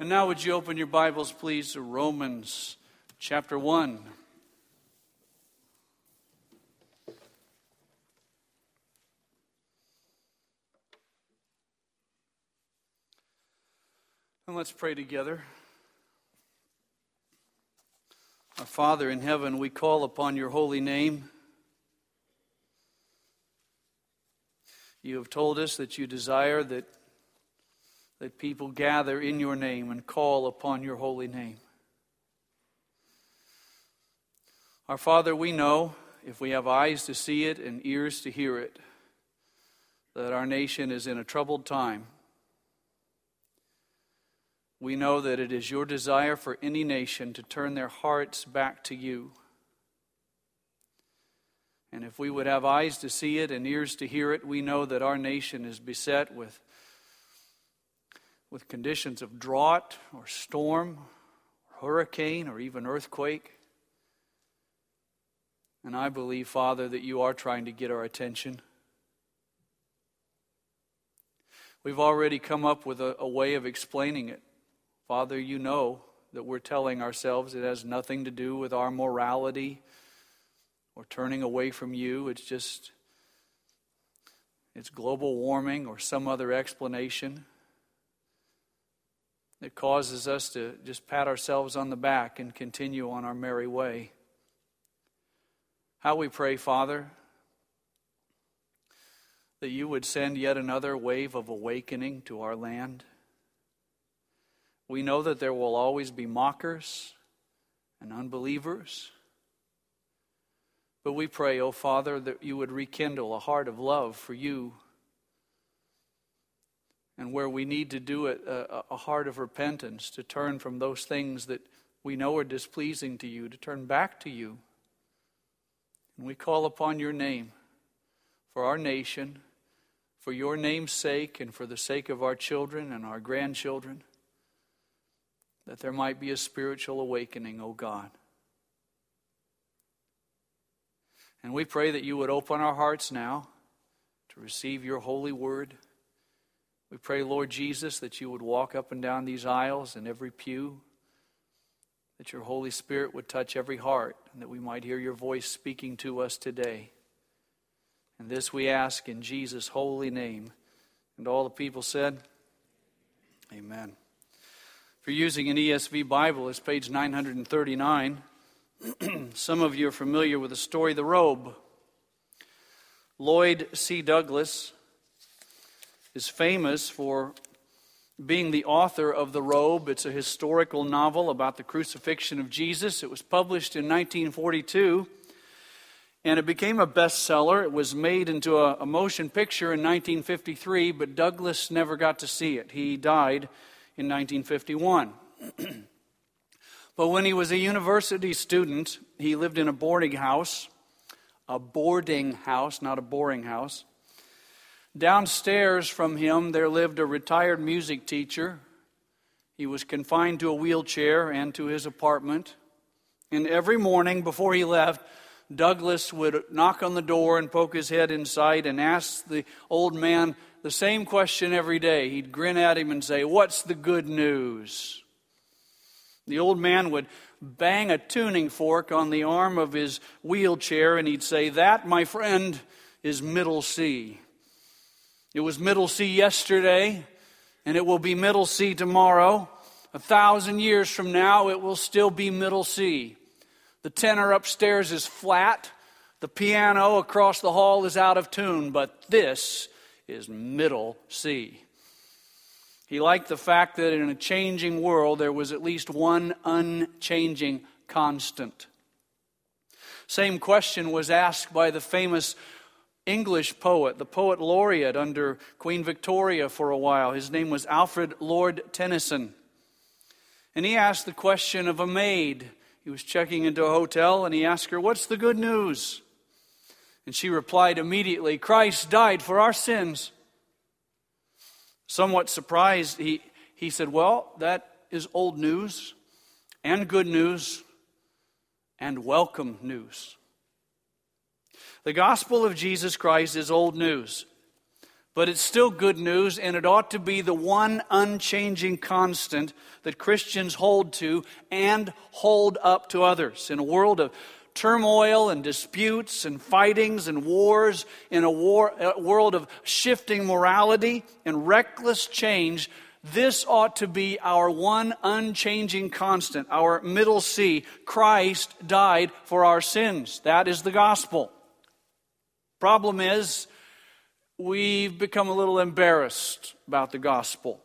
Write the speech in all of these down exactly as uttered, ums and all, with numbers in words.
And now would you open your Bibles, please, to Romans chapter one. And let's pray together. Our Father in heaven, we call upon your holy name. You have told us that you desire that, that people gather in your name and call upon your holy name. Our Father, we know, if we have eyes to see it and ears to hear it, that our nation is in a troubled time. We know that it is your desire for any nation to turn their hearts back to you. And if we would have eyes to see it and ears to hear it, we know that our nation is beset with, with conditions of drought or storm, or hurricane, or even earthquake. And I believe, Father, that you are trying to get our attention. We've already come up with a, a way of explaining it. Father, you know that we're telling ourselves it has nothing to do with our morality or turning away from you. It's just, it's global warming or some other explanation that causes us to just pat ourselves on the back and continue on our merry way. How we pray, Father, that you would send yet another wave of awakening to our land. We know that there will always be mockers and unbelievers. But we pray, O Father, that you would rekindle a heart of love for you. And where we need to do it, a, a heart of repentance, to turn from those things that we know are displeasing to you, to turn back to you. And we call upon your name for our nation, for your name's sake and for the sake of our children and our grandchildren, that there might be a spiritual awakening, O God. And we pray that you would open our hearts now to receive your holy word. We pray, Lord Jesus, that you would walk up and down these aisles and every pew, that your Holy Spirit would touch every heart, and that we might hear your voice speaking to us today. And this we ask in Jesus' holy name. And all the people said, amen. If you're using an E S V Bible, it's page nine thirty-nine. Some of you are familiar with the story of the robe. Lloyd C. Douglas is famous for being the author of The Robe. It's a historical novel about the crucifixion of Jesus. It was published in nineteen forty-two, and it became a bestseller. It was made into a, a motion picture in nineteen fifty-three, but Douglas never got to see it. He died in nineteen fifty-one. But when he was a university student, he lived in a boarding house, a boarding house, not a boring house. Downstairs from him, there lived a retired music teacher. He was confined to a wheelchair and to his apartment. And every morning before he left, Douglas would knock on the door and poke his head inside and ask the old man the same question every day. He'd grin at him and say, "What's the good news?" The old man would bang a tuning fork on the arm of his wheelchair and he'd say, "That, my friend, is middle C. It was middle C yesterday, and it will be middle C tomorrow. A thousand years from now, it will still be middle C. The tenor upstairs is flat. The piano across the hall is out of tune, but this is middle C." He liked the fact that in a changing world, there was at least one unchanging constant. Same question was asked by the famous English poet, the poet laureate under Queen Victoria for a while. His name was Alfred Lord Tennyson. And he asked the question of a maid. He was checking into a hotel and he asked her, "What's the good news?" And she replied immediately, "Christ died for our sins." Somewhat surprised, he, he said, "Well, that is old news and good news and welcome news." The gospel of Jesus Christ is old news. But it's still good news, and it ought to be the one unchanging constant that Christians hold to and hold up to others. In a world of turmoil and disputes and fightings and wars, in a, war, a world of shifting morality and reckless change, this ought to be our one unchanging constant, our middle C. Christ died for our sins. That is the gospel. Problem is, we've become a little embarrassed about the gospel.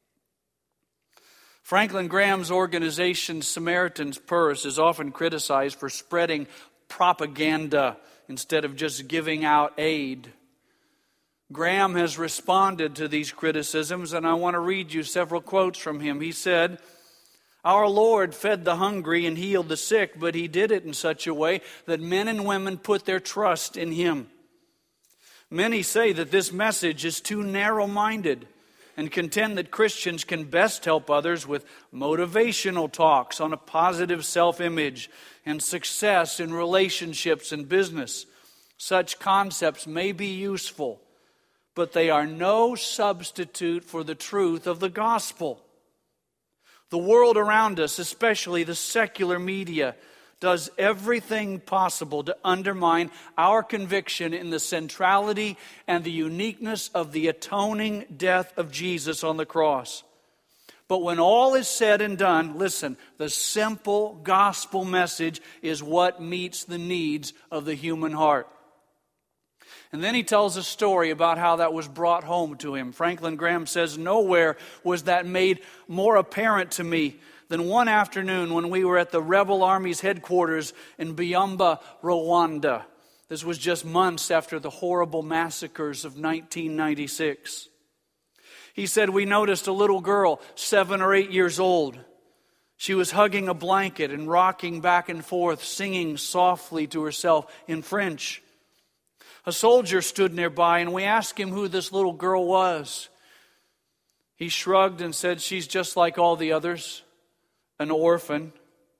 Franklin Graham's organization, Samaritan's Purse, is often criticized for spreading propaganda instead of just giving out aid. Graham has responded to these criticisms, and I want to read you several quotes from him. He said, "Our Lord fed the hungry and healed the sick, but He did it in such a way that men and women put their trust in Him. Many say that this message is too narrow-minded and contend that Christians can best help others with motivational talks on a positive self-image and success in relationships and business. Such concepts may be useful, but they are no substitute for the truth of the gospel. The world around us, especially the secular media, does everything possible to undermine our conviction in the centrality and the uniqueness of the atoning death of Jesus on the cross. But when all is said and done, listen, the simple gospel message is what meets the needs of the human heart." And then he tells a story about how that was brought home to him. Franklin Graham says, "Nowhere was that made more apparent to me than one afternoon when we were at the rebel army's headquarters in Byumba, Rwanda. This was just months after the horrible massacres of nineteen ninety-six. He said, "We noticed a little girl, seven or eight years old. She was hugging a blanket and rocking back and forth, singing softly to herself in French. A soldier stood nearby, and we asked him who this little girl was. He shrugged and said, 'She's just like all the others, an orphan.'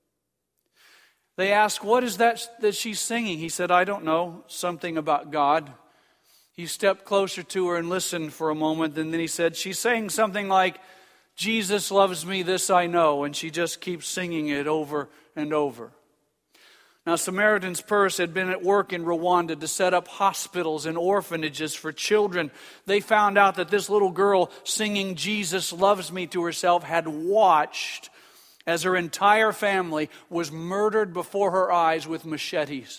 They asked, 'What is that that she's singing?' He said, 'I don't know, something about God.' He stepped closer to her and listened for a moment, and then he said, 'She's saying something like, 'Jesus loves me, this I know,' and she just keeps singing it over and over.'" Now, Samaritan's Purse had been at work in Rwanda to set up hospitals and orphanages for children. They found out that this little girl singing "Jesus loves me" to herself had watched as her entire family was murdered before her eyes with machetes.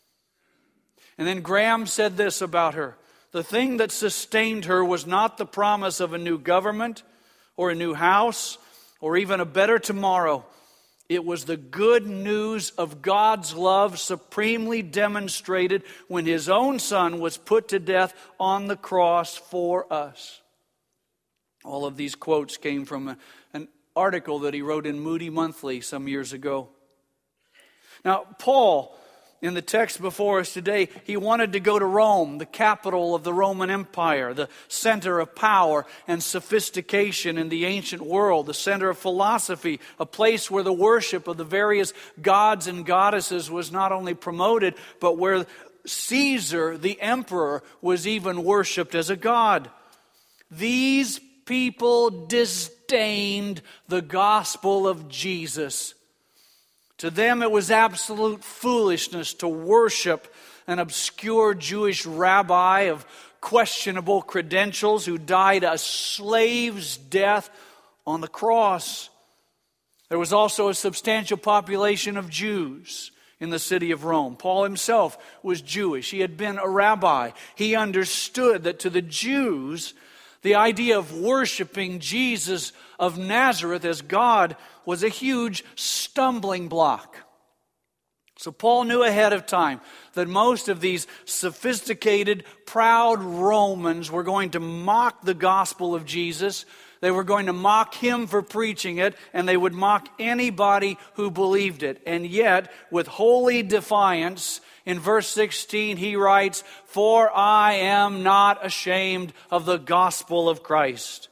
And then Graham said this about her: "The thing that sustained her was not the promise of a new government or a new house or even a better tomorrow. It was the good news of God's love supremely demonstrated when His own Son was put to death on the cross for us." All of these quotes came from a, an article that he wrote in Moody Monthly some years ago. Now, Paul, in the text before us today, he wanted to go to Rome, the capital of the Roman Empire, the center of power and sophistication in the ancient world, the center of philosophy, a place where the worship of the various gods and goddesses was not only promoted, but where Caesar, the emperor, was even worshipped as a god. These people disdained the gospel of Jesus. To them, it was absolute foolishness to worship an obscure Jewish rabbi of questionable credentials who died a slave's death on the cross. There was also a substantial population of Jews in the city of Rome. Paul himself was Jewish. He had been a rabbi. He understood that to the Jews, the idea of worshiping Jesus of Nazareth as God was a huge stumbling block. So Paul knew ahead of time that most of these sophisticated, proud Romans were going to mock the gospel of Jesus. They were going to mock him for preaching it, and they would mock anybody who believed it. And yet, with holy defiance, in verse sixteen, he writes, "For I am not ashamed of the gospel of Christ."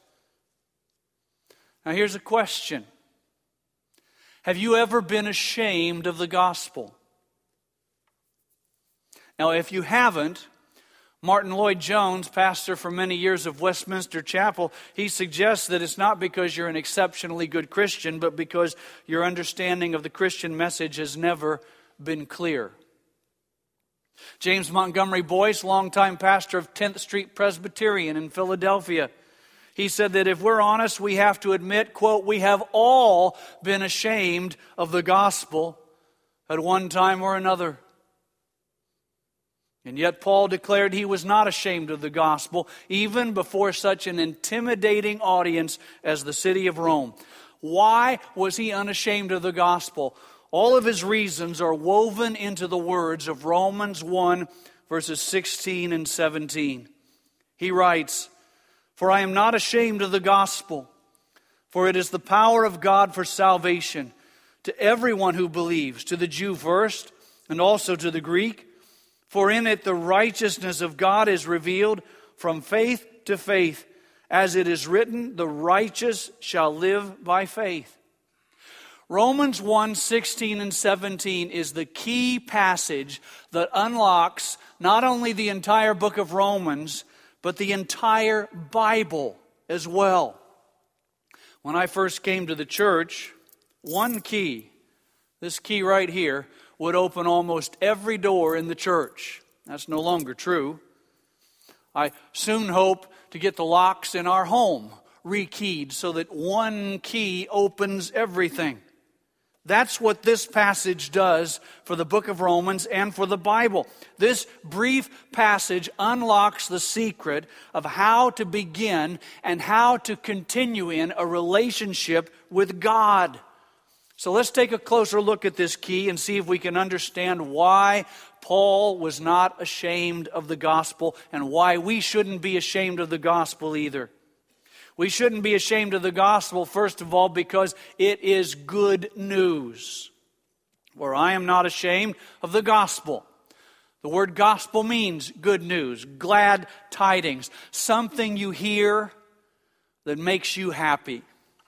Now here's a question. Have you ever been ashamed of the gospel? Now, if you haven't, Martin Lloyd-Jones, pastor for many years of Westminster Chapel, he suggests that it's not because you're an exceptionally good Christian, but because your understanding of the Christian message has never been clear. James Montgomery Boyce, longtime pastor of tenth Street Presbyterian in Philadelphia, he said that if we're honest, we have to admit, quote, we have all been ashamed of the gospel at one time or another. And yet Paul declared he was not ashamed of the gospel, even before such an intimidating audience as the city of Rome. Why was he unashamed of the gospel? All of his reasons are woven into the words of Romans one, verses sixteen and seventeen. He writes, "For I am not ashamed of the gospel, for it is the power of God for salvation to everyone who believes, to the Jew first, and also to the Greek. For in it the righteousness of God is revealed from faith to faith. As it is written, the righteous shall live by faith." Romans one, sixteen and seventeen is the key passage that unlocks not only the entire book of Romans, but the entire Bible as well. When I first came to the church, one key, this key right here, would open almost every door in the church. That's no longer true. I soon hope to get the locks in our home rekeyed so that one key opens everything. That's what this passage does for the book of Romans and for the Bible. This brief passage unlocks the secret of how to begin and how to continue in a relationship with God. So let's take a closer look at this key and see if we can understand why Paul was not ashamed of the gospel and why we shouldn't be ashamed of the gospel either. We shouldn't be ashamed of the gospel, first of all, because it is good news. For I am not ashamed of the gospel. The word gospel means good news, glad tidings, something you hear that makes you happy.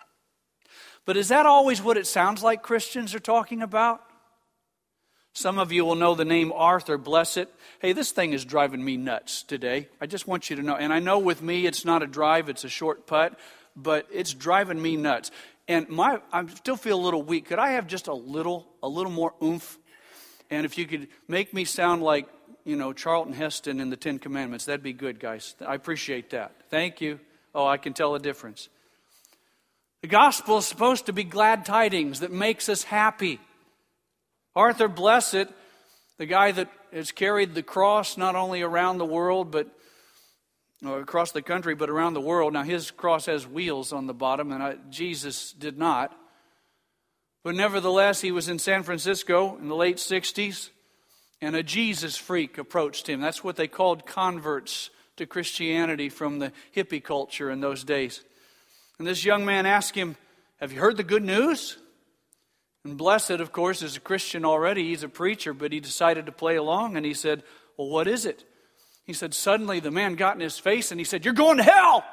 But is that always what it sounds like Christians are talking about? Some of you will know the name Arthur Blessitt. Hey, this thing is driving me nuts today. I just want you to know. And I know with me it's not a drive, it's a short putt, but it's driving me nuts. And my I still feel a little weak. Could I have just a little, a little more oomph? And if you could make me sound like, you know, Charlton Heston in the Ten Commandments, that'd be good, guys. I appreciate that. Thank you. Oh, I can tell the difference. The gospel is supposed to be glad tidings that makes us happy. Arthur Blessitt, the guy that has carried the cross not only around the world, but or across the country, but around the world. Now, his cross has wheels on the bottom, and I, Jesus did not. But nevertheless, he was in San Francisco in the late sixties, and a Jesus freak approached him. That's what they called converts to Christianity from the hippie culture in those days. And this young man asked him, "Have you heard the good news?" And Blessitt, of course, is a Christian already. He's a preacher, but he decided to play along, and he said, "Well, what is it?" He said, suddenly the man got in his face, and he said, "You're going to hell!"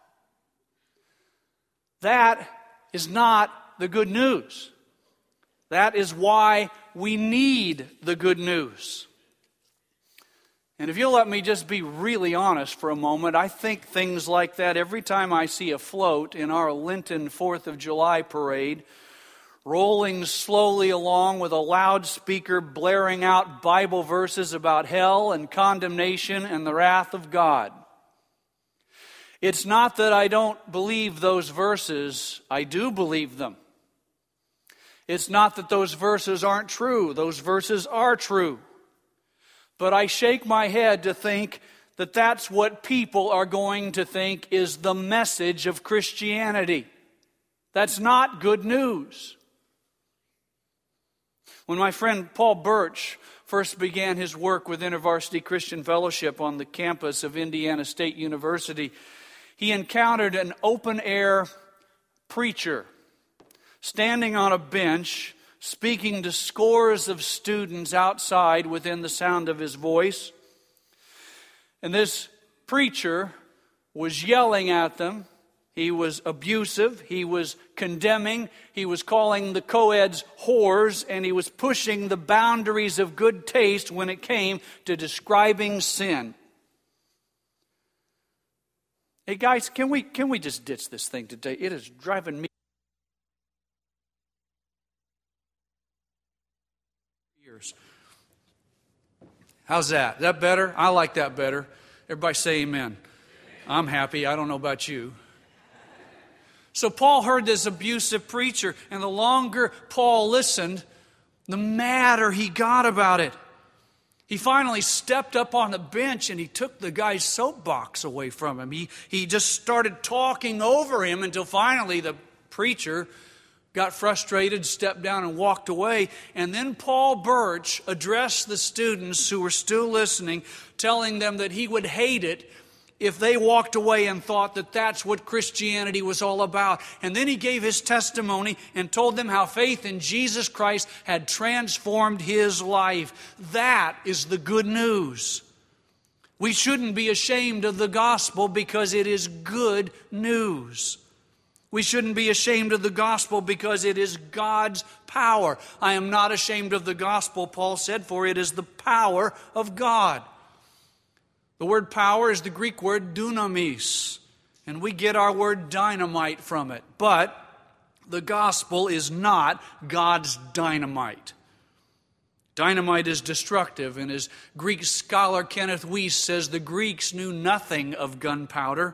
That is not the good news. That is why we need the good news. And if you'll let me just be really honest for a moment, I think things like that every time I see a float in our Lenten fourth of July parade, rolling slowly along with a loudspeaker blaring out Bible verses about hell and condemnation and the wrath of God. It's not that I don't believe those verses. I do believe them. It's not that those verses aren't true. Those verses are true. But I shake my head to think that that's what people are going to think is the message of Christianity. That's not good news. When my friend Paul Birch first began his work with InterVarsity Christian Fellowship on the campus of Indiana State University, he encountered an open-air preacher standing on a bench, speaking to scores of students outside within the sound of his voice. And this preacher was yelling at them. He was abusive. He was condemning. He was calling the co-eds whores. And he was pushing the boundaries of good taste when it came to describing sin. Hey guys, can we can we just ditch this thing today? It is driving me. Years. How's that? Is that better? I like that better. Everybody say amen. I'm happy. I don't know about you. So Paul heard this abusive preacher, and the longer Paul listened, the madder he got about it. He finally stepped up on the bench and he took the guy's soapbox away from him. He, he just started talking over him until finally the preacher got frustrated, stepped down and walked away. And then Paul Birch addressed the students who were still listening, telling them that he would hate it if they walked away and thought that that's what Christianity was all about. And then he gave his testimony and told them how faith in Jesus Christ had transformed his life. That is the good news. We shouldn't be ashamed of the gospel because it is good news. We shouldn't be ashamed of the gospel because it is God's power. I am not ashamed of the gospel, Paul said, for it is the power of God. The word power is the Greek word dunamis, and we get our word dynamite from it. But the gospel is not God's dynamite. Dynamite is destructive, and as Greek scholar Kenneth Weiss says, the Greeks knew nothing of gunpowder.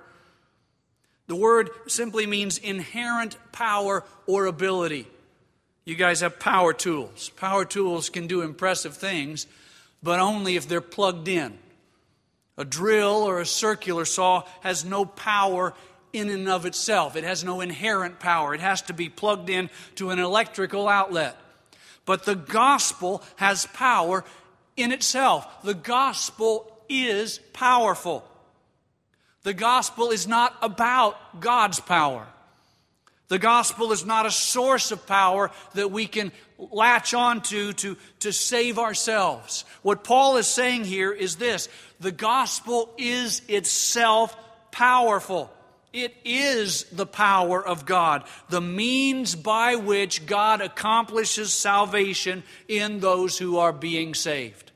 The word simply means inherent power or ability. You guys have power tools. Power tools can do impressive things, but only if they're plugged in. A drill or a circular saw has no power in and of itself. It has no inherent power. It has to be plugged in to an electrical outlet. But the gospel has power in itself. The gospel is powerful. The gospel is not about God's power. The gospel is not a source of power that we can latch onto to, to save ourselves. What Paul is saying here is this: the gospel is itself powerful. It is the power of God, the means by which God accomplishes salvation in those who are being saved.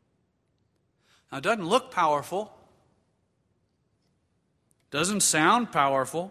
Now, it doesn't look powerful. Doesn't sound powerful.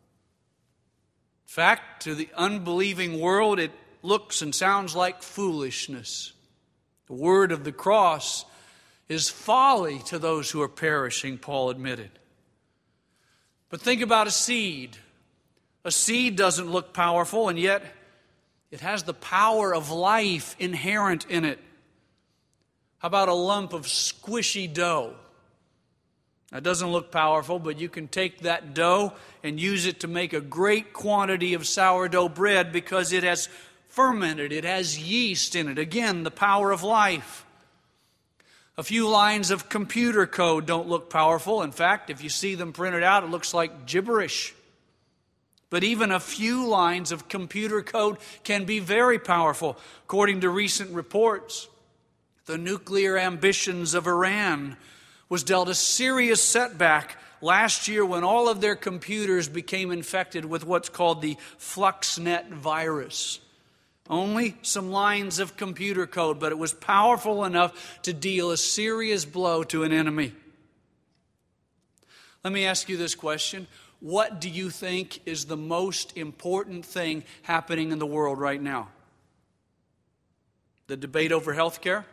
In fact, to the unbelieving world, it looks and sounds like foolishness. The word of the cross is folly to those who are perishing, Paul admitted. But think about a seed. A seed doesn't look powerful, and yet it has the power of life inherent in it. How about a lump of squishy dough? That doesn't look powerful, but you can take that dough and use it to make a great quantity of sourdough bread because it has fermented, it has yeast in it. Again, the power of life. A few lines of computer code don't look powerful. In fact, if you see them printed out, it looks like gibberish. But even a few lines of computer code can be very powerful. According to recent reports, the nuclear ambitions of Iran was dealt a serious setback last year when all of their computers became infected with what's called the FluxNet virus. Only some lines of computer code, but it was powerful enough to deal a serious blow to an enemy. Let me ask you this question. What do you think is the most important thing happening in the world right now? The debate over health care?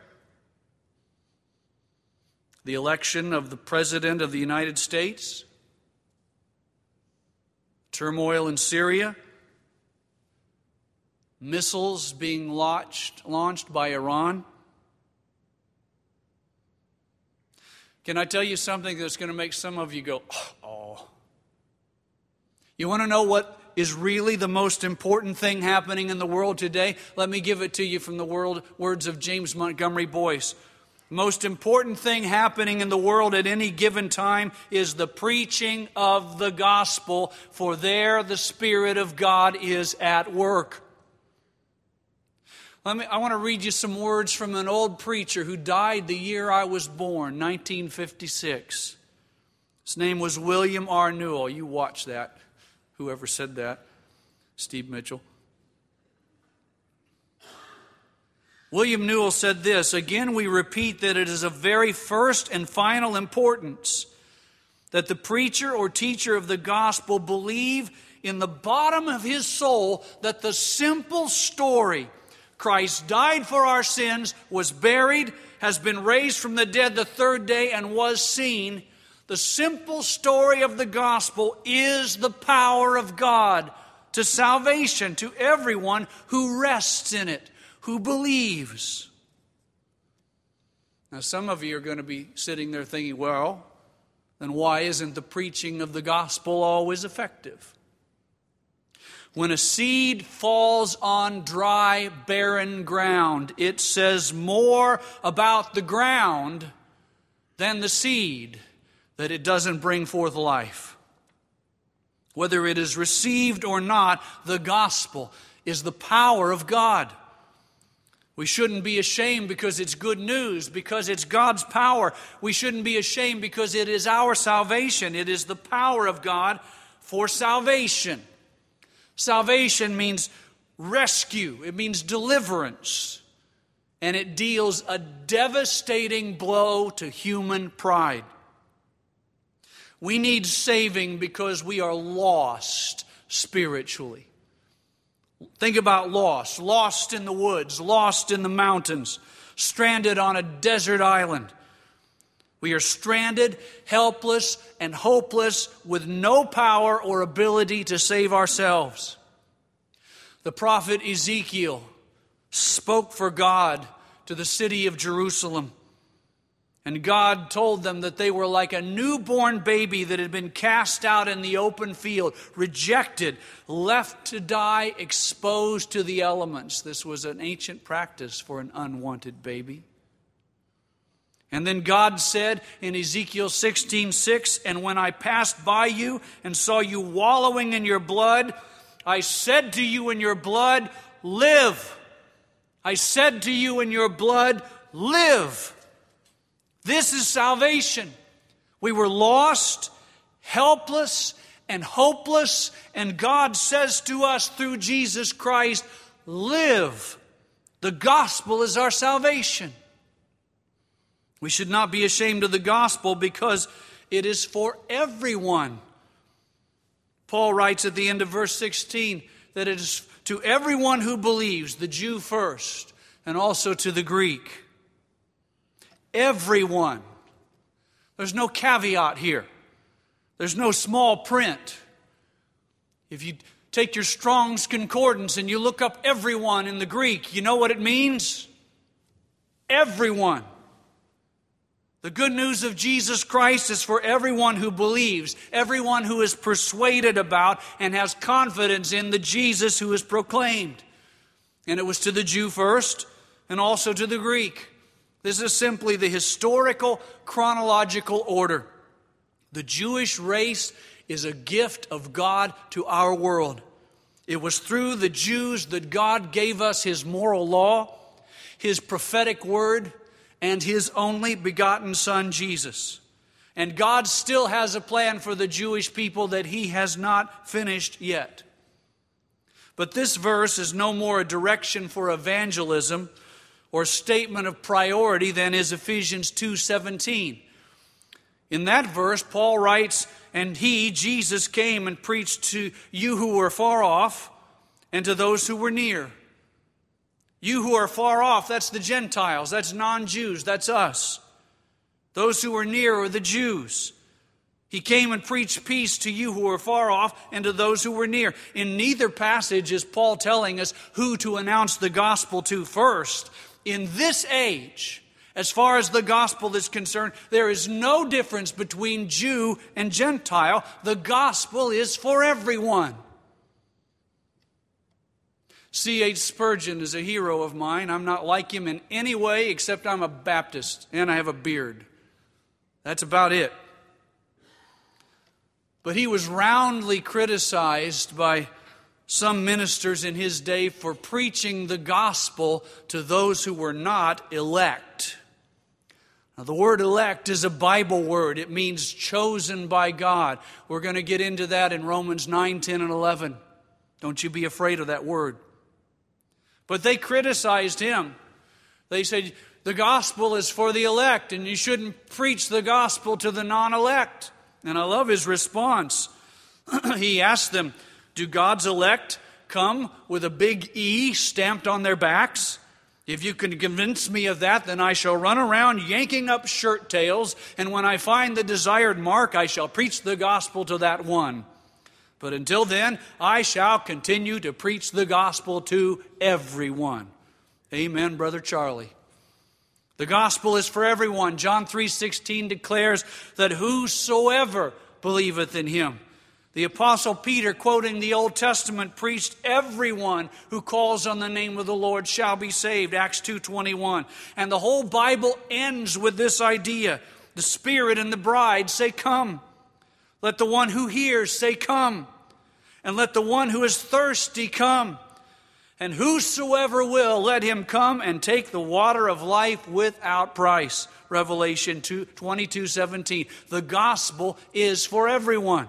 The election of the President of the United States? Turmoil in Syria? Missiles being launched, launched by Iran? Can I tell you something that's going to make some of you go, oh. You want to know what is really the most important thing happening in the world today? Let me give it to you from the world, words of James Montgomery Boyce. Most important thing happening in the world at any given time is the preaching of the gospel, for there the Spirit of God is at work. Let me, I want to read you some words from an old preacher who died the year I was born, nineteen fifty-six. His name was William R. Newell. You watch that, whoever said that, Steve Mitchell. William Newell said this: again, we repeat that it is of very first and final importance that the preacher or teacher of the gospel believe in the bottom of his soul that the simple story, Christ died for our sins, was buried, has been raised from the dead the third day, and was seen. The simple story of the gospel is the power of God to salvation to everyone who rests in it, who believes. Now, some of you are going to be sitting there thinking, well, then why isn't the preaching of the gospel always effective? When a seed falls on dry, barren ground, it says more about the ground than the seed, that it doesn't bring forth life. Whether it is received or not, the gospel is the power of God. We shouldn't be ashamed because it's good news, because it's God's power. We shouldn't be ashamed because it is our salvation. It is the power of God for salvation. Salvation means rescue. It means deliverance. And it deals a devastating blow to human pride. We need saving because we are lost spiritually. Think about lost. Lost in the woods, lost in the mountains, stranded on a desert island. We are stranded, helpless, and hopeless with no power or ability to save ourselves. The prophet Ezekiel spoke for God to the city of Jerusalem. And God told them that they were like a newborn baby that had been cast out in the open field, rejected, left to die, exposed to the elements. This was an ancient practice for an unwanted baby. And then God said in Ezekiel sixteen six, "And when I passed by you and saw you wallowing in your blood, I said to you in your blood, live. I said to you in your blood, live." This is salvation. We were lost, helpless, and hopeless, and God says to us through Jesus Christ, live. The gospel is our salvation. We should not be ashamed of the gospel because it is for everyone. Paul writes at the end of verse sixteen that it is to everyone who believes, the Jew first, and also to the Greek. Everyone. There's no caveat here. There's no small print. If you take your Strong's Concordance and you look up everyone in the Greek, you know what it means? Everyone. The good news of Jesus Christ is for everyone who believes, everyone who is persuaded about and has confidence in the Jesus who is proclaimed. And it was to the Jew first and also to the Greek. This is simply the historical, chronological order. The Jewish race is a gift of God to our world. It was through the Jews that God gave us His moral law, His prophetic word, and His only begotten Son, Jesus. And God still has a plan for the Jewish people that He has not finished yet. But this verse is no more a direction for evangelism or statement of priority than is Ephesians two seventeen. In that verse, Paul writes, "And He, Jesus, came and preached to you who were far off and to those who were near." You who are far off, that's the Gentiles, that's non-Jews, that's us. Those who were near are the Jews. He came and preached peace to you who were far off and to those who were near. In neither passage is Paul telling us who to announce the gospel to first. In this age, as far as the gospel is concerned, there is no difference between Jew and Gentile. The gospel is for everyone. C H Spurgeon is a hero of mine. I'm not like him in any way except I'm a Baptist and I have a beard. That's about it. But he was roundly criticized by some ministers in his day for preaching the gospel to those who were not elect. Now, the word elect is a Bible word. It means chosen by God. We're going to get into that in Romans nine, ten, and eleven. Don't you be afraid of that word. But they criticized him. They said, the gospel is for the elect, and you shouldn't preach the gospel to the non-elect. And I love his response. He asked them, do God's elect come with a big E stamped on their backs? If you can convince me of that, then I shall run around yanking up shirt tails, and when I find the desired mark, I shall preach the gospel to that one. But until then, I shall continue to preach the gospel to everyone. Amen, Brother Charlie. The gospel is for everyone. John three sixteen declares that whosoever believeth in him. The Apostle Peter, quoting the Old Testament, preached, everyone who calls on the name of the Lord shall be saved, Acts two twenty-one. And the whole Bible ends with this idea. The Spirit and the bride say, come. Let the one who hears say, come. And let the one who is thirsty come. And whosoever will, let him come and take the water of life without price. Revelation twenty-two seventeen. The gospel is for everyone.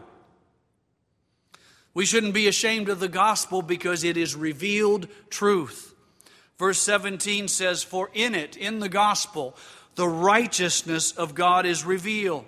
We shouldn't be ashamed of the gospel because it is revealed truth. Verse seventeen says, for in it, in the gospel, the righteousness of God is revealed.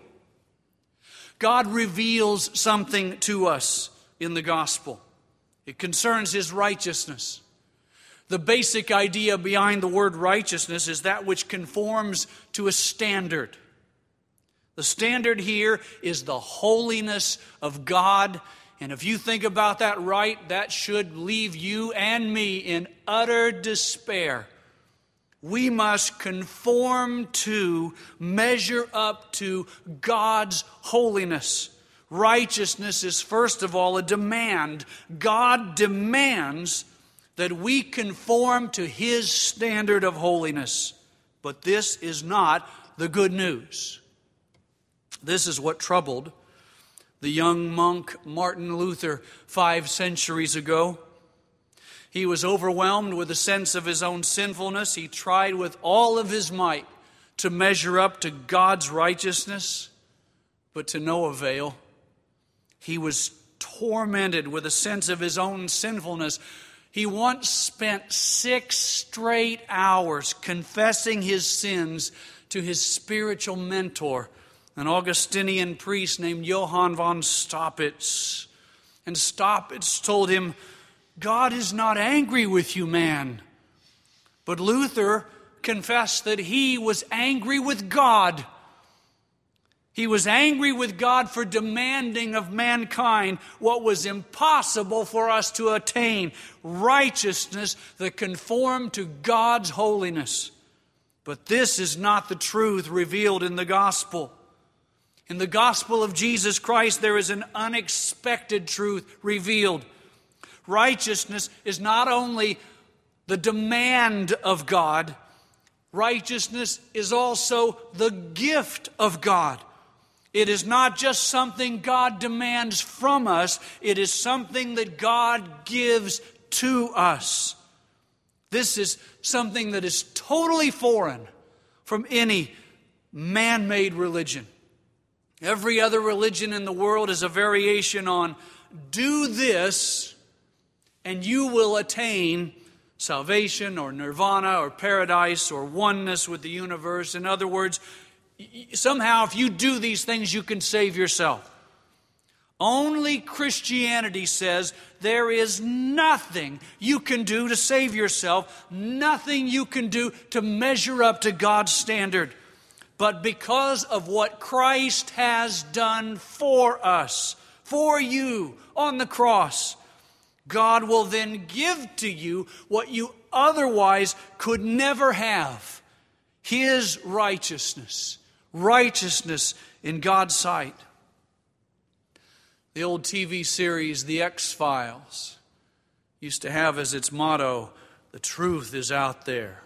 God reveals something to us in the gospel. It concerns his righteousness. The basic idea behind the word righteousness is that which conforms to a standard. The standard here is the holiness of God. And if you think about that right, that should leave you and me in utter despair. We must conform to, measure up to God's holiness. Righteousness is first of all a demand. God demands that we conform to his standard of holiness. But this is not the good news. This is what troubled the young monk Martin Luther five centuries ago. He was overwhelmed with a sense of his own sinfulness. He tried with all of his might to measure up to God's righteousness, but to no avail. He was tormented with a sense of his own sinfulness. He once spent six straight hours confessing his sins to his spiritual mentor, an Augustinian priest named Johann von Staupitz. And Staupitz told him, God is not angry with you, man. But Luther confessed that he was angry with God. He was angry with God for demanding of mankind what was impossible for us to attain, righteousness that conformed to God's holiness. But this is not the truth revealed in the gospel. In the gospel of Jesus Christ, there is an unexpected truth revealed. Righteousness is not only the demand of God, righteousness is also the gift of God. It is not just something God demands from us, it is something that God gives to us. This is something that is totally foreign from any man-made religion. Every other religion in the world is a variation on do this and you will attain salvation or nirvana or paradise or oneness with the universe. In other words, somehow if you do these things, you can save yourself. Only Christianity says there is nothing you can do to save yourself, nothing you can do to measure up to God's standard. But because of what Christ has done for us, for you on the cross, God will then give to you what you otherwise could never have. His righteousness. Righteousness in God's sight. The old T V series, The X-Files, used to have as its motto, the truth is out there.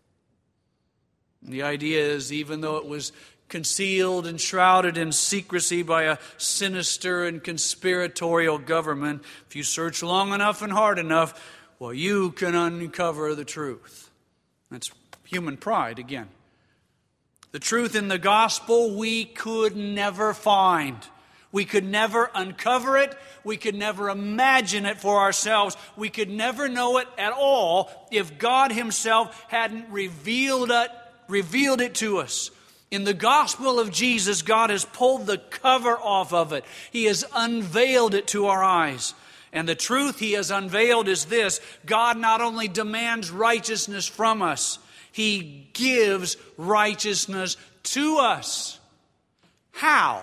And the idea is, even though it was concealed and shrouded in secrecy by a sinister and conspiratorial government, if you search long enough and hard enough, well, you can uncover the truth. That's human pride again. The truth in the gospel we could never find. We could never uncover it. We could never imagine it for ourselves. We could never know it at all if God himself hadn't revealed it, revealed it to us. In the gospel of Jesus, God has pulled the cover off of it. He has unveiled it to our eyes. And the truth He has unveiled is this: God not only demands righteousness from us, He gives righteousness to us. How?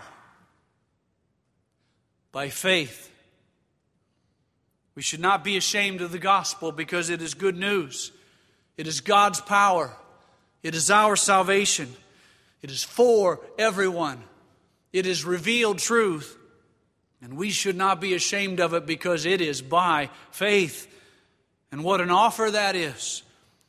By faith. We should not be ashamed of the gospel because it is good news. It is God's power. It is our salvation. It is for everyone. It is revealed truth. And we should not be ashamed of it because it is by faith. And what an offer that is.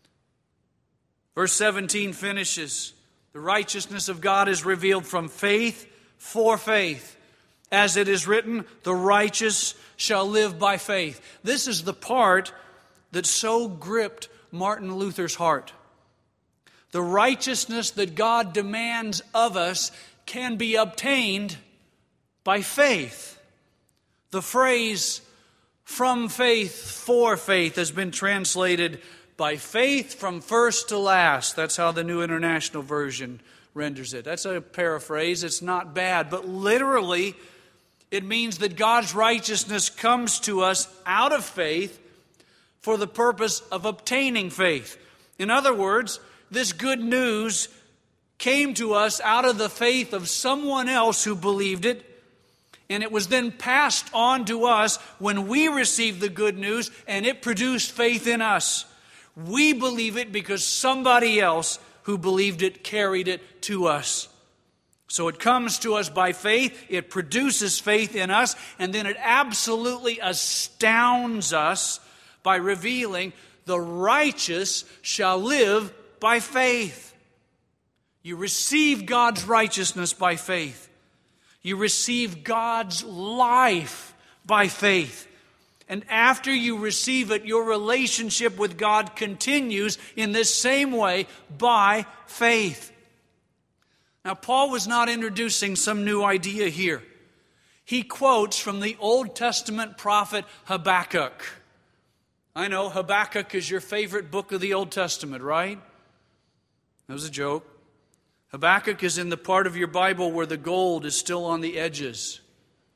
Verse seventeen finishes, the righteousness of God is revealed from faith for faith. As it is written, the righteous shall live by faith. This is the part that so gripped Martin Luther's heart. The righteousness that God demands of us can be obtained by faith. The phrase, from faith for faith, has been translated by faith from first to last. That's how the New International Version renders it. That's a paraphrase. It's not bad. But literally, it means that God's righteousness comes to us out of faith for the purpose of obtaining faith. In other words, this good news came to us out of the faith of someone else who believed it, and it was then passed on to us when we received the good news, and it produced faith in us. We believe it because somebody else who believed it carried it to us. So it comes to us by faith, it produces faith in us, and then it absolutely astounds us by revealing the righteous shall live by faith. You receive God's righteousness by faith. You receive God's life by faith. And after you receive it, your relationship with God continues in this same way by faith. Now, Paul was not introducing some new idea here. He quotes from the Old Testament prophet Habakkuk. I know Habakkuk is your favorite book of the Old Testament, right? That was a joke. Habakkuk is in the part of your Bible where the gold is still on the edges.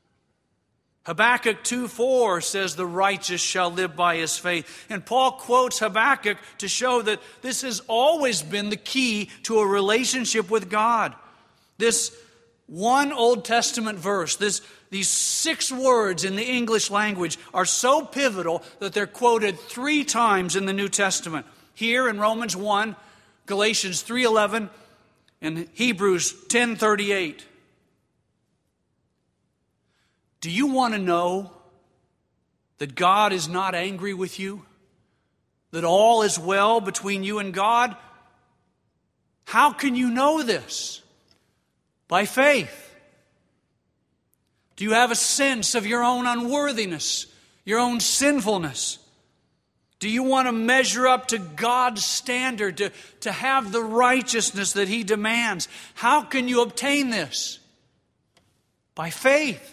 Habakkuk two four says the righteous shall live by his faith. And Paul quotes Habakkuk to show that this has always been the key to a relationship with God. This one Old Testament verse, this, these six words in the English language are so pivotal that they're quoted three times in the New Testament. Here in Romans one, Galatians three eleven, and Hebrews ten thirty-eight. Do you want to know that God is not angry with you? That all is well between you and God? How can you know this? By faith. Do you have a sense of your own unworthiness, your own sinfulness? Do you want to measure up to God's standard, to, to have the righteousness that He demands? How can you obtain this? By faith.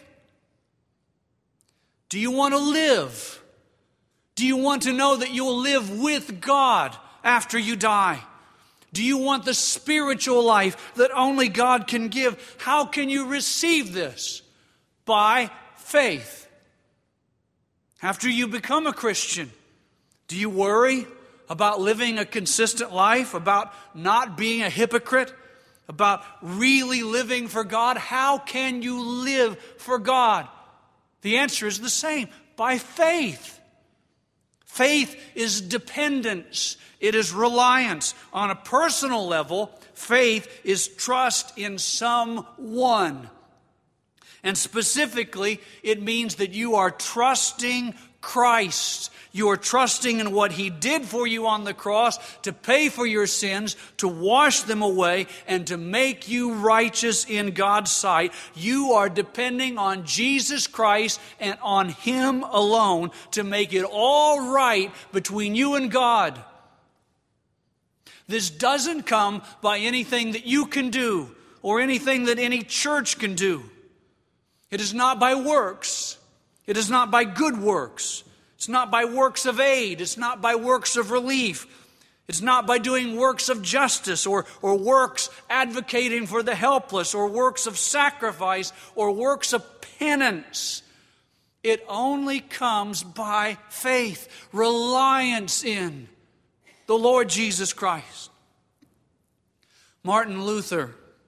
Do you want to live? Do you want to know that you will live with God after you die? Do you want the spiritual life that only God can give? How can you receive this? By faith. After you become a Christian, do you worry about living a consistent life, about not being a hypocrite, about really living for God? How can you live for God? The answer is the same, by faith. Faith is dependence. It is reliance. On a personal level, faith is trust in someone. And specifically, it means that you are trusting Christ. You are trusting in what He did for you on the cross to pay for your sins, to wash them away, and to make you righteous in God's sight. You are depending on Jesus Christ and on Him alone to make it all right between you and God. This doesn't come by anything that you can do or anything that any church can do. It is not by works. It is not by good works. It's not by works of aid. It's not by works of relief. It's not by doing works of justice or, or works advocating for the helpless or works of sacrifice or works of penance. It only comes by faith, reliance in the Lord Jesus Christ. Martin Luther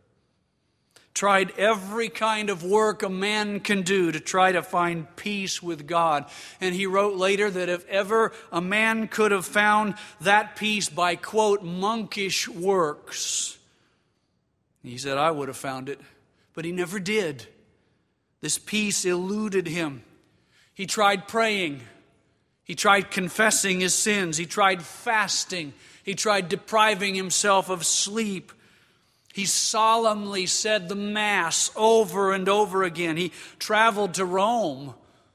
tried every kind of work a man can do to try to find peace with God. And he wrote later that if ever a man could have found that peace by, quote, monkish works, he said, I would have found it. But he never did. This peace eluded him. He tried praying. He tried confessing his sins. He tried fasting. He tried depriving himself of sleep. He solemnly said the Mass over and over again. He traveled to Rome.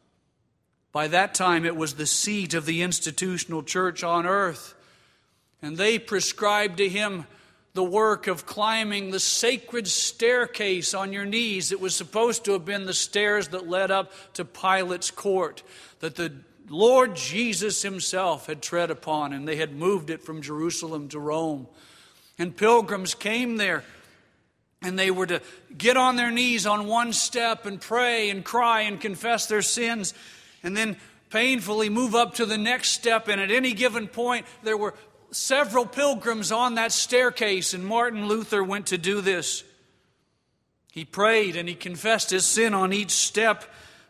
By that time, it was the seat of the institutional church on earth. And they prescribed to him the work of climbing the sacred staircase on your knees. It was supposed to have been the stairs that led up to Pilate's court, that the Lord Jesus himself had tread upon, and they had moved it from Jerusalem to Rome. And pilgrims came there, and they were to get on their knees on one step and pray and cry and confess their sins, and then painfully move up to the next step. And at any given point, there were several pilgrims on that staircase, and Martin Luther went to do this. He prayed and he confessed his sin on each step,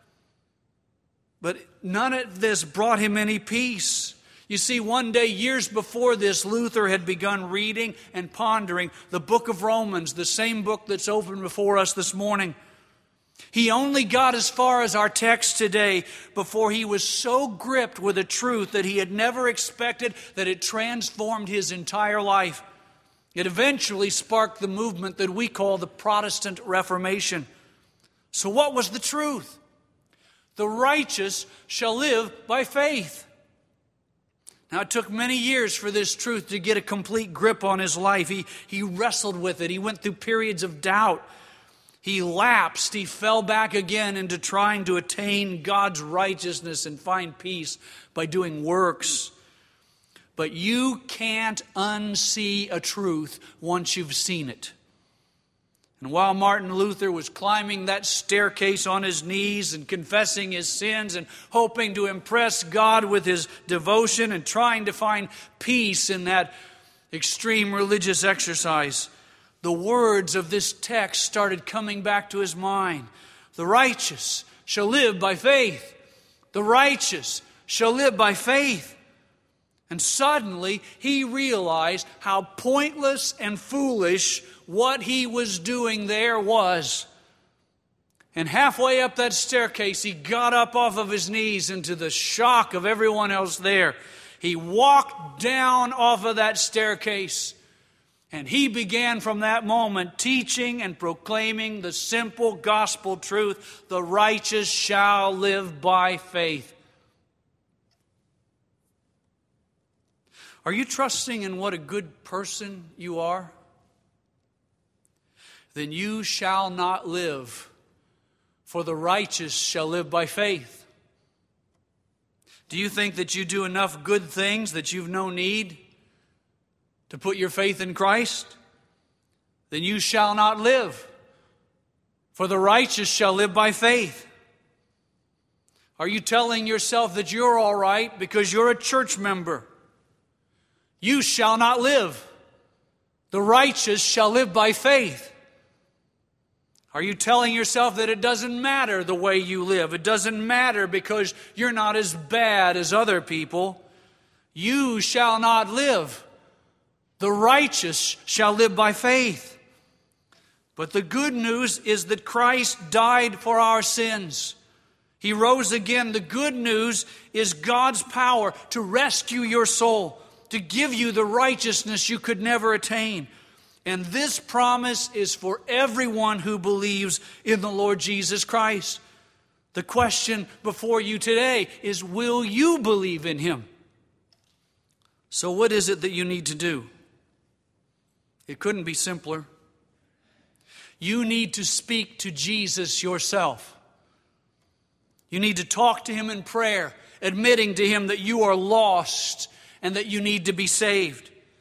but none of this brought him any peace. You see, one day, years before this, Luther had begun reading and pondering the book of Romans, the same book that's open before us this morning. He only got as far as our text today before he was so gripped with a truth that he had never expected that it transformed his entire life. It eventually sparked the movement that we call the Protestant Reformation. So what was the truth? The righteous shall live by faith. Now, it took many years for this truth to get a complete grip on his life. He, he wrestled with it. He went through periods of doubt. He lapsed. He fell back again into trying to attain God's righteousness and find peace by doing works. But you can't unsee a truth once you've seen it. And while Martin Luther was climbing that staircase on his knees and confessing his sins and hoping to impress God with his devotion and trying to find peace in that extreme religious exercise, the words of this text started coming back to his mind. The righteous shall live by faith. The righteous shall live by faith. And suddenly he realized how pointless and foolish what he was doing there was. And halfway up that staircase, he got up off of his knees, and to the shock of everyone else there, he walked down off of that staircase. And he began from that moment teaching and proclaiming the simple gospel truth: the righteous shall live by faith. Are you trusting in what a good person you are? Then you shall not live, for the righteous shall live by faith. Do you think that you do enough good things that you've no need to put your faith in Christ? Then you shall not live, for the righteous shall live by faith. Are you telling yourself that you're all right because you're a church member? You shall not live. The righteous shall live by faith. Are you telling yourself that it doesn't matter the way you live? It doesn't matter because you're not as bad as other people. You shall not live. The righteous shall live by faith. But the good news is that Christ died for our sins. He rose again. The good news is God's power to rescue your soul, to give you the righteousness you could never attain. And this promise is for everyone who believes in the Lord Jesus Christ. The question before you today is, will you believe in Him? So what is it that you need to do? It couldn't be simpler. You need to speak to Jesus yourself. You need to talk to Him in prayer, admitting to Him that you are lost and that you need to be saved.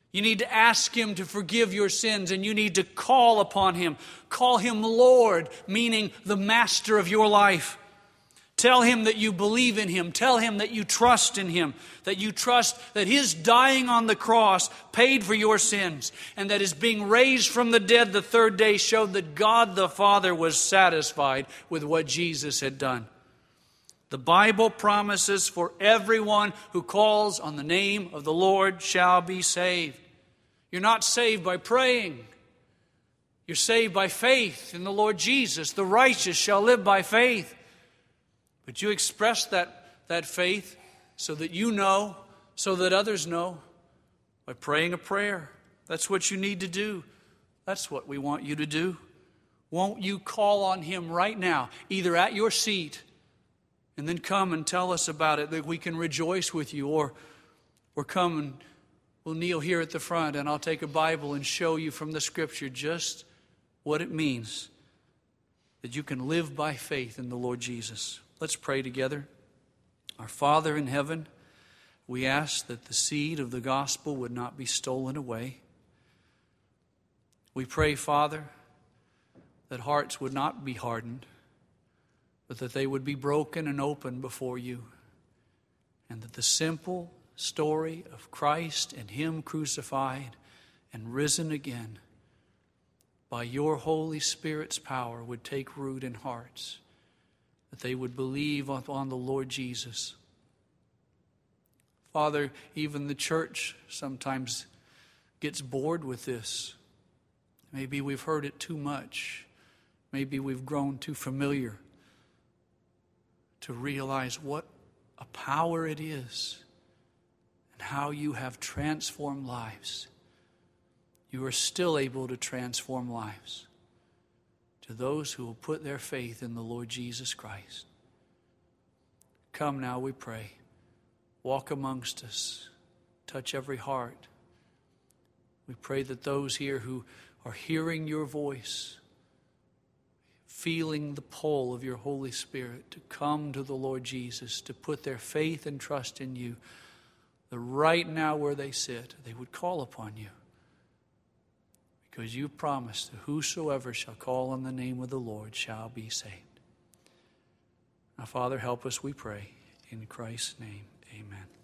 You need to ask Him to forgive your sins, and you need to call upon Him. Call Him Lord, meaning the master of your life. Tell Him that you believe in Him. Tell Him that you trust in Him. That you trust that His dying on the cross paid for your sins. And that His being raised from the dead the third day showed that God the Father was satisfied with what Jesus had done. The Bible promises for everyone who calls on the name of the Lord shall be saved. You're not saved by praying. You're saved by faith in the Lord Jesus. The righteous shall live by faith. But you express that, that faith so that you know, so that others know, by praying a prayer. That's what you need to do. That's what we want you to do. Won't you call on Him right now, either at your seat, and then come and tell us about it, that we can rejoice with you, or, or come and we'll kneel here at the front and I'll take a Bible and show you from the Scripture just what it means that you can live by faith in the Lord Jesus. Let's pray together. Our Father in heaven, we ask that the seed of the gospel would not be stolen away. We pray, Father, that hearts would not be hardened, but that they would be broken and open before you, and that the simple story of Christ and Him crucified and risen again by your Holy Spirit's power would take root in hearts, that they would believe upon the Lord Jesus. Father, even the church sometimes gets bored with this. Maybe we've heard it too much. Maybe we've grown too familiar to realize what a power it is and how you have transformed lives. You are still able to transform lives to those who will put their faith in the Lord Jesus Christ. Come now, we pray. Walk amongst us. Touch every heart. We pray that those here who are hearing your voice, feeling the pull of your Holy Spirit to come to the Lord Jesus, to put their faith and trust in you, that right now where they sit, they would call upon you. Because you promised that whosoever shall call on the name of the Lord shall be saved. Now, Father, help us, we pray. In Christ's name, amen.